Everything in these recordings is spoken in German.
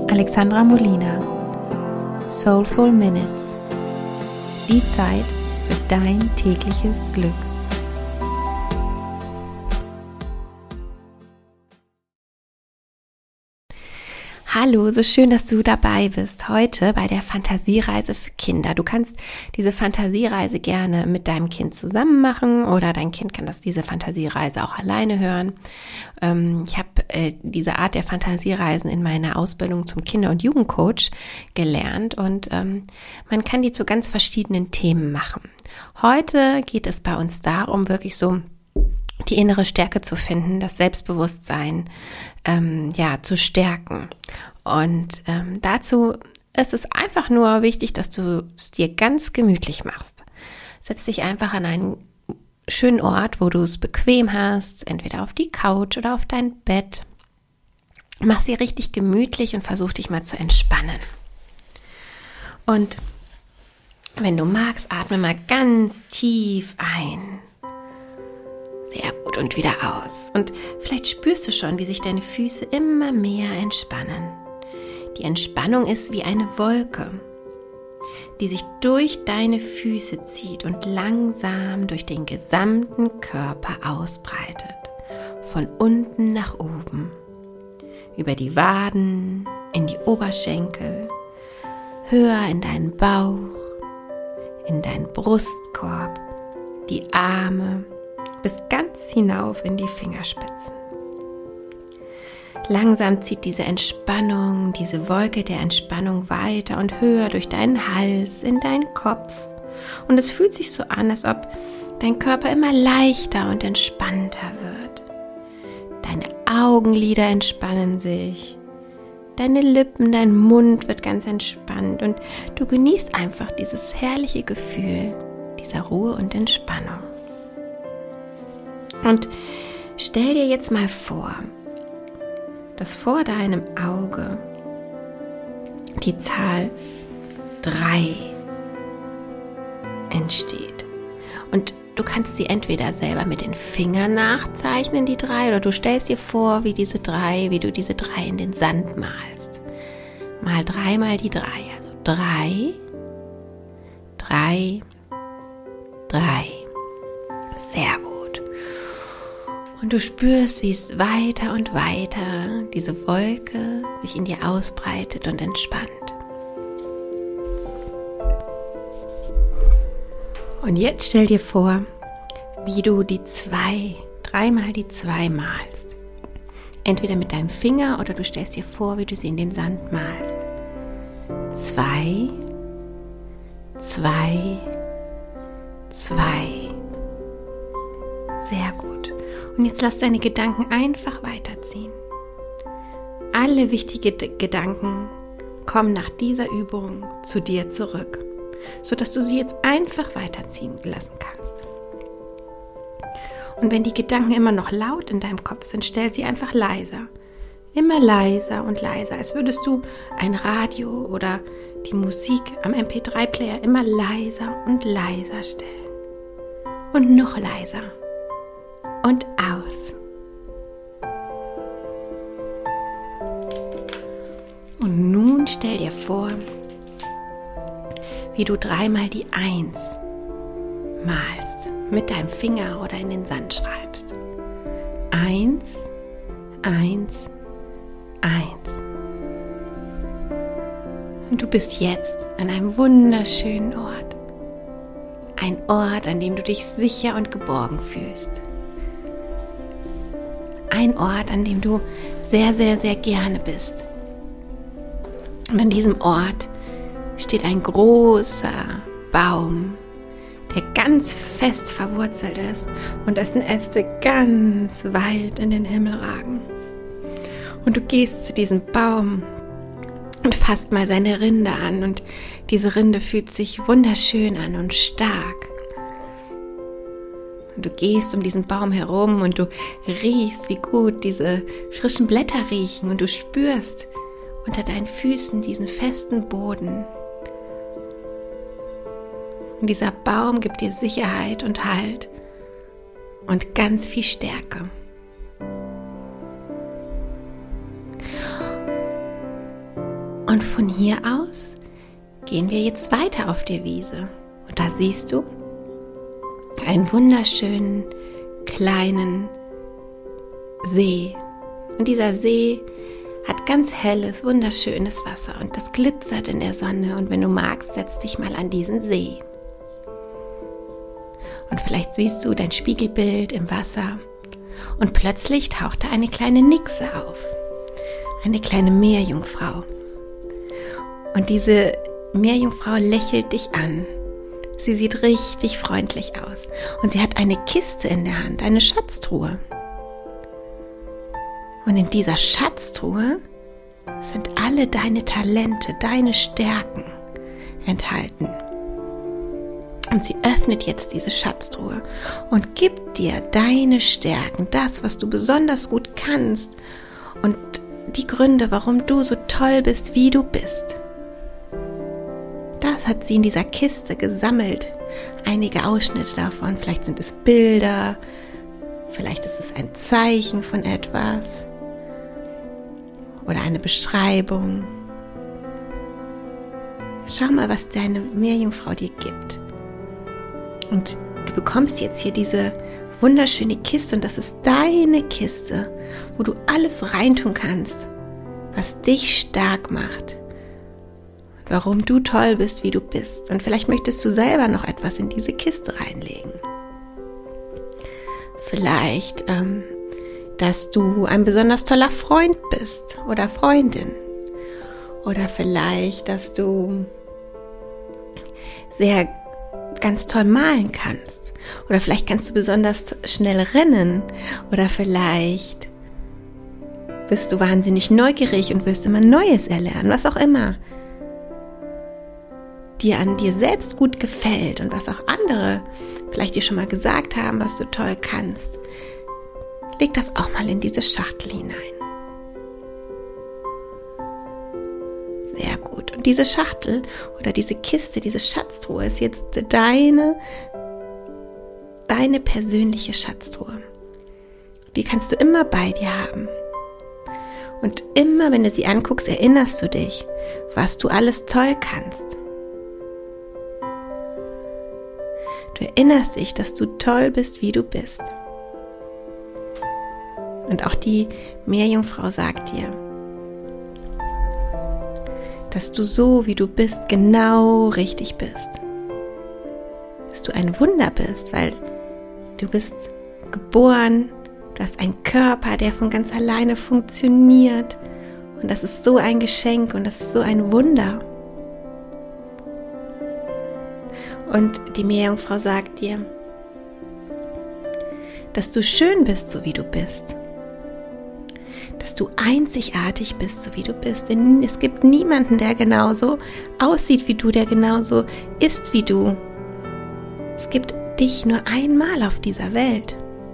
Alexandra Molina. Soulful Minutes. Die Zeit für dein tägliches Glück. Hallo, so schön, dass du dabei bist heute bei der Fantasiereise für Kinder. Du kannst diese Fantasiereise gerne mit deinem Kind zusammen machen oder dein Kind kann diese Fantasiereise auch alleine hören. Ich habe diese Art der Fantasiereisen in meiner Ausbildung zum Kinder- und Jugendcoach gelernt und man kann die zu ganz verschiedenen Themen machen. Heute geht es bei uns darum, wirklich so die innere Stärke zu finden, das Selbstbewusstsein zu stärken. Und dazu ist es einfach nur wichtig, dass du es dir ganz gemütlich machst. Setz dich einfach an einen schönen Ort, wo du es bequem hast, entweder auf die Couch oder auf dein Bett. Mach sie richtig gemütlich und versuch dich mal zu entspannen. Und wenn du magst, atme mal ganz tief ein. Sehr gut und wieder aus. Und vielleicht spürst du schon, wie sich deine Füße immer mehr entspannen. Die Entspannung ist wie eine Wolke, die sich durch deine Füße zieht und langsam durch den gesamten Körper ausbreitet. Von unten nach oben. Über die Waden, in die Oberschenkel, höher in deinen Bauch, in deinen Brustkorb, die Arme, bis ganz hinauf in die Fingerspitzen. Langsam zieht diese Entspannung, diese Wolke der Entspannung weiter und höher durch deinen Hals, in deinen Kopf. Und es fühlt sich so an, als ob dein Körper immer leichter und entspannter wird. Deine Augenlider entspannen sich, deine Lippen, dein Mund wird ganz entspannt und du genießt einfach dieses herrliche Gefühl dieser Ruhe und Entspannung. Und stell dir jetzt mal vor, dass vor deinem Auge die Zahl 3 entsteht. Und du kannst sie entweder selber mit den Fingern nachzeichnen, die 3, oder du stellst dir vor, wie du diese 3 in den Sand malst. Mal 3 mal die 3, also 3, 3, 3. Sehr gut. Und du spürst, wie es weiter und weiter diese Wolke sich in dir ausbreitet und entspannt. Und jetzt stell dir vor, wie du die 2, 3 mal die 2 malst. Entweder mit deinem Finger oder du stellst dir vor, wie du sie in den Sand malst. 2, 2, 2. Sehr gut. Und jetzt lass deine Gedanken einfach weiterziehen. Alle wichtigen Gedanken kommen nach dieser Übung zu dir zurück, sodass du sie jetzt einfach weiterziehen lassen kannst. Und wenn die Gedanken immer noch laut in deinem Kopf sind, stell sie einfach leiser. Immer leiser und leiser, als würdest du ein Radio oder die Musik am MP3-Player immer leiser und leiser stellen. Und noch leiser. Und aus. Und nun stell dir vor, wie du 3 mal die 1 malst, mit deinem Finger oder in den Sand schreibst. 1, 1, 1. Und du bist jetzt an einem wunderschönen Ort. Ein Ort, an dem du dich sicher und geborgen fühlst. Ein Ort, an dem du sehr, sehr, sehr gerne bist. Und an diesem Ort steht ein großer Baum, der ganz fest verwurzelt ist und dessen Äste ganz weit in den Himmel ragen. Und du gehst zu diesem Baum und fasst mal seine Rinde an und diese Rinde fühlt sich wunderschön an und stark. Und du gehst um diesen Baum herum und du riechst, wie gut diese frischen Blätter riechen und du spürst unter deinen Füßen diesen festen Boden. Und dieser Baum gibt dir Sicherheit und Halt und ganz viel Und von hier aus gehen wir jetzt weiter auf der Wiese. Und da siehst du einen wunderschönen kleinen See. Und dieser See hat ganz helles, wunderschönes Wasser und das glitzert in der Sonne. Und wenn du magst, setz dich mal an diesen See. Und vielleicht siehst du dein Spiegelbild im Wasser. Und plötzlich taucht da eine kleine Nixe auf. Eine kleine Meerjungfrau. Und diese Meerjungfrau lächelt dich an. Sie sieht richtig freundlich aus. Und sie hat eine Kiste in der Hand, eine Schatztruhe. Und in dieser Schatztruhe sind alle deine Talente, deine Stärken enthalten. Und sie öffnet jetzt diese Schatztruhe und gibt dir deine Stärken, das, was du besonders gut kannst und die Gründe, warum du so toll bist, wie du bist. Das hat sie in dieser Kiste gesammelt. Einige Ausschnitte davon, vielleicht sind es Bilder, vielleicht ist es ein Zeichen von etwas oder eine Beschreibung. Schau mal, was deine Meerjungfrau dir gibt. Und du bekommst jetzt hier diese wunderschöne Kiste und das ist deine Kiste, wo du alles reintun kannst, was dich stark macht. Warum du toll bist, wie du bist. Und vielleicht möchtest du selber noch etwas in diese Kiste reinlegen. Vielleicht, dass du ein besonders toller Freund bist oder Freundin. Oder vielleicht, dass du ganz toll malen kannst. Oder vielleicht kannst du besonders schnell rennen. Oder vielleicht bist du wahnsinnig neugierig und willst immer Neues erlernen. Was auch immer dir an dir selbst gut gefällt und was auch andere vielleicht dir schon mal gesagt haben, was du toll kannst, leg das auch mal in diese Schachtel hinein. Sehr gut. Und diese Schachtel oder diese Kiste, diese Schatztruhe ist jetzt deine persönliche Schatztruhe. Die kannst du immer bei dir haben. Und immer, wenn du sie anguckst, erinnerst du dich, was du alles toll kannst. Du erinnerst dich, dass du toll bist, wie du bist. Und auch die Meerjungfrau sagt dir, dass du so, wie du bist, genau richtig bist. Dass du ein Wunder bist, weil du bist geboren, du hast einen Körper, der von ganz alleine funktioniert. Und das ist so ein Geschenk und das ist so ein Wunder. Und die Meerjungfrau sagt dir, dass du schön bist, so wie du bist. Dass du einzigartig bist, so wie du bist. Denn es gibt niemanden, der genauso aussieht wie du, der genauso ist wie du. Es gibt dich nur einmal auf dieser Welt.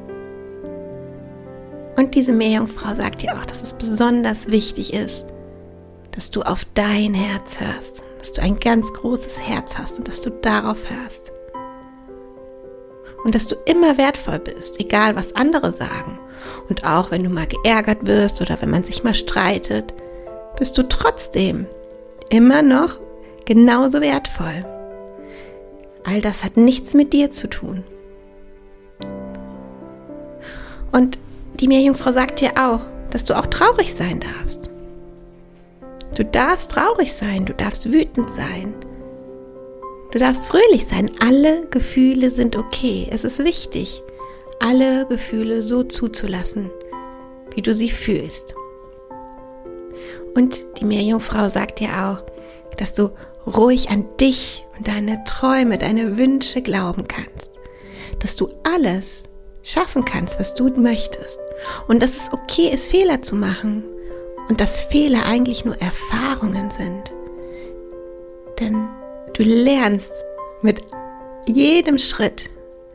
Und diese Meerjungfrau sagt dir auch, dass es besonders wichtig ist, dass du auf dein Herz hörst, dass du ein ganz großes Herz hast und dass du darauf hörst. Und dass du immer wertvoll bist, egal was andere sagen. Und auch wenn du mal geärgert wirst oder wenn man sich mal streitet, bist du trotzdem immer noch genauso wertvoll. All das hat nichts mit dir zu tun. Und die Meerjungfrau sagt dir auch, dass du auch traurig sein darfst. Du darfst traurig sein, du darfst wütend sein, du darfst fröhlich sein. Alle Gefühle sind okay. Es ist wichtig, alle Gefühle so zuzulassen, wie du sie fühlst. Und die Meerjungfrau sagt dir auch, dass du ruhig an dich und deine Träume, deine Wünsche glauben kannst. Dass du alles schaffen kannst, was du möchtest. Und dass es okay ist, Fehler zu machen. Und dass Fehler eigentlich nur Erfahrungen sind. Denn du lernst mit jedem Schritt.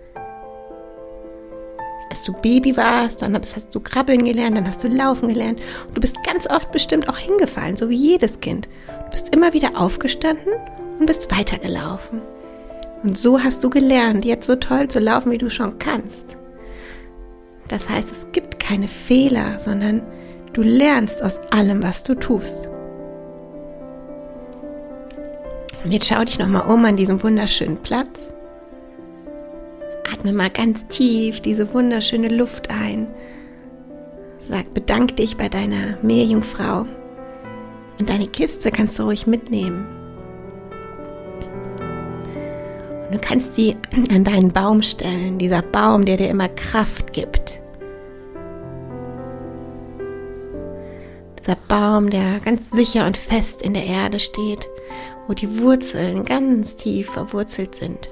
Als du Baby warst, dann hast du krabbeln gelernt, dann hast du laufen gelernt. Und du bist ganz oft bestimmt auch hingefallen, so wie jedes Kind. Du bist immer wieder aufgestanden und bist weitergelaufen. Und so hast du gelernt, jetzt so toll zu laufen, wie du schon kannst. Das heißt, es gibt keine Fehler, sondern du lernst aus allem, was du tust. Und jetzt schau dich nochmal um an diesem wunderschönen Platz. Atme mal ganz tief diese wunderschöne Luft ein. Bedank dich bei deiner Meerjungfrau. Und deine Kiste kannst du ruhig mitnehmen. Und du kannst sie an deinen Baum stellen, dieser Baum, der dir immer Kraft gibt. Dieser Baum, der ganz sicher und fest in der Erde steht, wo die Wurzeln ganz tief verwurzelt sind.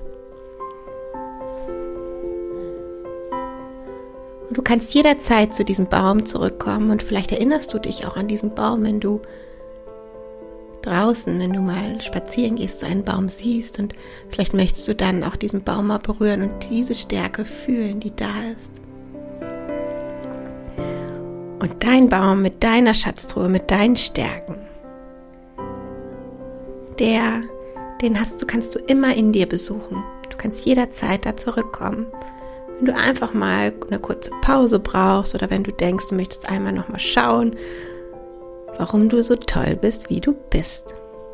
Und du kannst jederzeit zu diesem Baum zurückkommen und vielleicht erinnerst du dich auch an diesen Baum, wenn du draußen, wenn du mal spazieren gehst, so einen Baum siehst, und vielleicht möchtest du dann auch diesen Baum mal berühren und diese Stärke fühlen, die da ist. Und dein Baum mit deiner Schatztruhe, mit deinen Stärken, kannst du immer in dir besuchen. Du kannst jederzeit da zurückkommen. Wenn du einfach mal eine kurze Pause brauchst oder wenn du denkst, du möchtest einmal nochmal schauen, warum du so toll bist, wie du bist.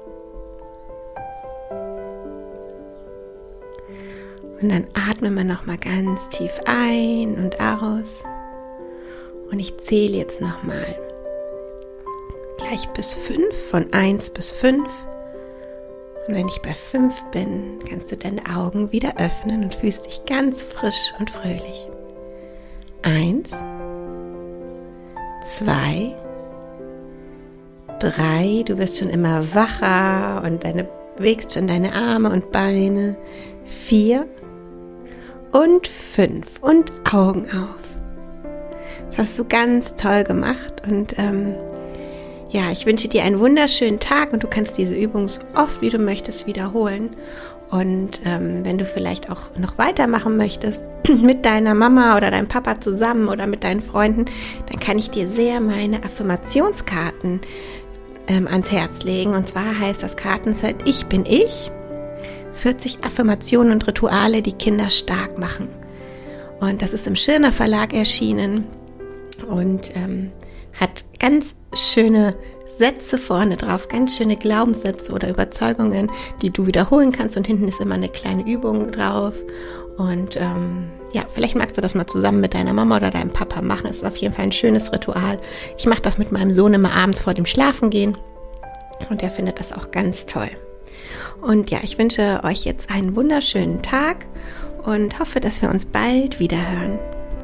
Und dann atmen wir nochmal ganz tief ein und aus. Und ich zähle jetzt nochmal gleich bis 5, von 1 bis 5. Und wenn ich bei 5 bin, kannst du deine Augen wieder öffnen und fühlst dich ganz frisch und fröhlich. 1, 2, 3, du wirst schon immer wacher und bewegst schon deine Arme und Beine. 4 und 5 und Augen auf. Das hast du ganz toll gemacht und ich wünsche dir einen wunderschönen Tag und du kannst diese Übung so oft wie du möchtest wiederholen. Und wenn du vielleicht auch noch weitermachen möchtest mit deiner Mama oder deinem Papa zusammen oder mit deinen Freunden, dann kann ich dir sehr meine Affirmationskarten ans Herz legen. Und zwar heißt das Kartenset Ich bin ich, 40 Affirmationen und Rituale, die Kinder stark machen. Und das ist im Schirner Verlag erschienen und hat ganz schöne Sätze vorne drauf, ganz schöne Glaubenssätze oder Überzeugungen, die du wiederholen kannst, und hinten ist immer eine kleine Übung drauf. Und vielleicht magst du das mal zusammen mit deiner Mama oder deinem Papa machen. Es ist auf jeden Fall ein schönes Ritual. Ich mache das mit meinem Sohn immer abends vor dem Schlafengehen und er findet das auch ganz toll. Und ja, ich wünsche euch jetzt einen wunderschönen Tag und hoffe, dass wir uns bald wieder hören.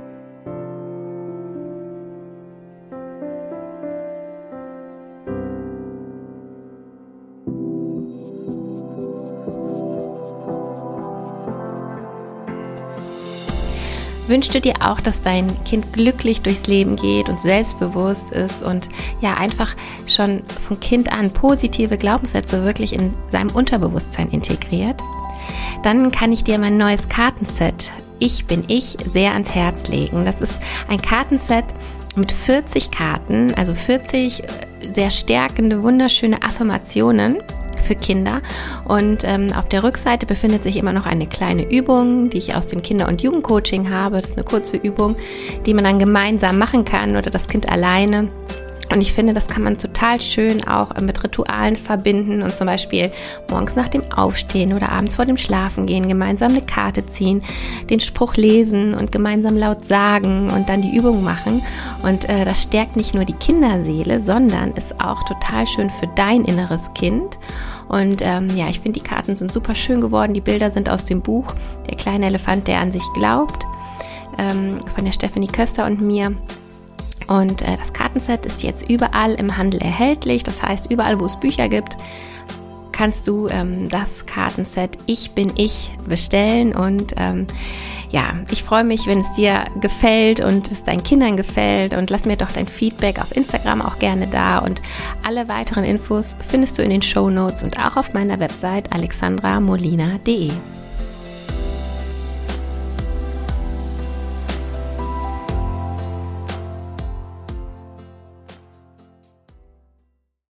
Wünschst du dir auch, dass dein Kind glücklich durchs Leben geht und selbstbewusst ist und einfach schon von Kind an positive Glaubenssätze wirklich in seinem Unterbewusstsein integriert? Dann kann ich dir mein neues Kartenset Ich bin ich sehr ans Herz legen. Das ist ein Kartenset mit 40 Karten, also 40 sehr stärkende, wunderschöne Affirmationen für Kinder, und auf der Rückseite befindet sich immer noch eine kleine Übung, die ich aus dem Kinder- und Jugendcoaching habe. Das ist eine kurze Übung, die man dann gemeinsam machen kann oder das Kind alleine. Und ich finde, das kann man total schön auch mit Ritualen verbinden und zum Beispiel morgens nach dem Aufstehen oder abends vor dem Schlafengehen gemeinsam eine Karte ziehen, den Spruch lesen und gemeinsam laut sagen und dann die Übung machen. Und das stärkt nicht nur die Kinderseele, sondern ist auch total schön für dein inneres Kind. Und ich finde, die Karten sind super schön geworden. Die Bilder sind aus dem Buch Der kleine Elefant, der an sich glaubt, von der Stephanie Köster und mir. Und das Kartenset ist jetzt überall im Handel erhältlich. Das heißt, überall, wo es Bücher gibt, kannst du das Kartenset Ich bin ich bestellen. Und ich freue mich, wenn es dir gefällt und es deinen Kindern gefällt. Und lass mir doch dein Feedback auf Instagram auch gerne da. Und alle weiteren Infos findest du in den Shownotes und auch auf meiner Website alexandramolina.de.